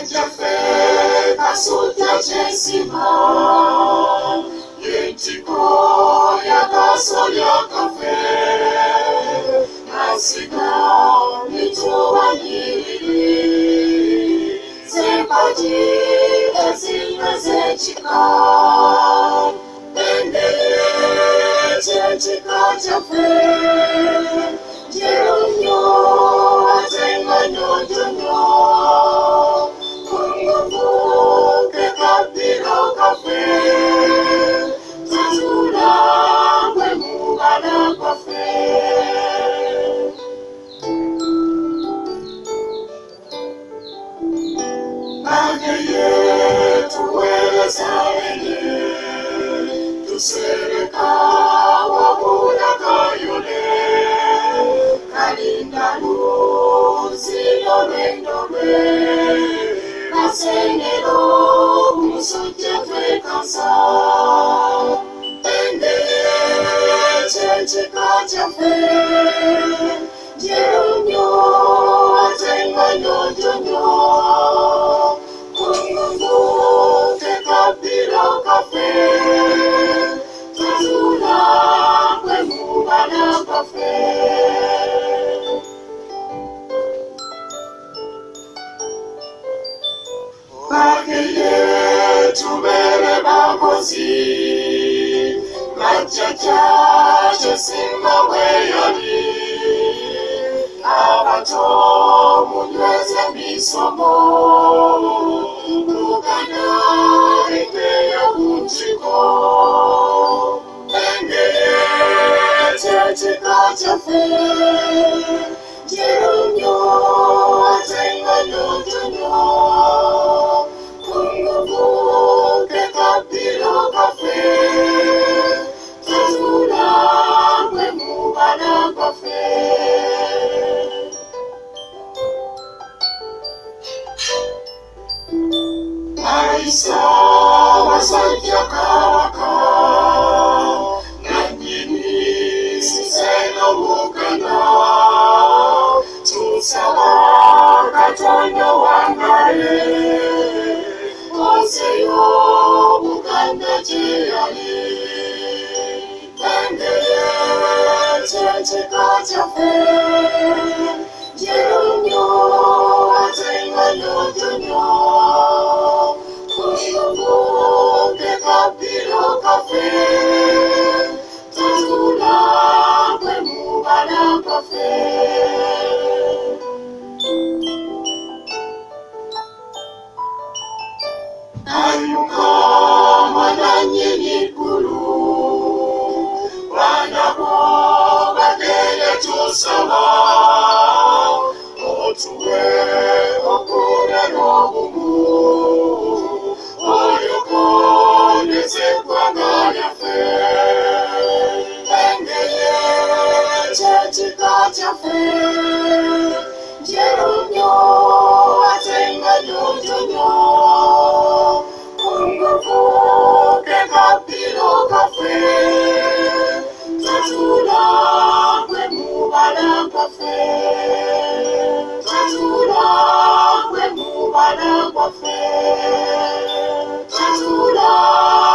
Café, Casuta, Jessima, Yentiko, Yagasoya, Café, Nasiga, Nitua, Nili, Zepati, Ezina, Zetika, Bende, Zetika, Café, Jerunyo, Atenga, Nyojonyo, Café, Tazula, Wemugana Café. Ageye, tuwele saene, tusereka, wabula kayole, kalindalu, silonendome, nasenero, musuche twekansa, endeye, chechika chafe, jerunyo, atenga nyonjonyo, kungungu, tekapiro kafe, tazula, kwemubana kafe. Bageye tubere bakozi Machacha chesimba weyali Abato munyweze misomo Lugana ikeyo kunchiko Engeye chechika chafe Jerunyo atenga nyonjonyo Kungufu kekapiro kafe Tazula kwemubana kafe Aisa wasantya kawaka Nanyini siseno mugana Tusala katondo wangare Oseyo Buganda Jiali Bendeye Chechika Chafe Jerunyo Atenga Nyonjonyo Kungufu Kekapiro Kafe Tazula Kwemubana Kafe Ayuka mananye nikulu Wanabo bagele tusaba Otuwe okure nobumu Oyoko neze kwaganya fe Engeye chechika chafe Jerunyo atenga nyonjonyo Kungufu kekapiro kafe Tazula kwemubana kafe Tazula kwemubana kafe Tazula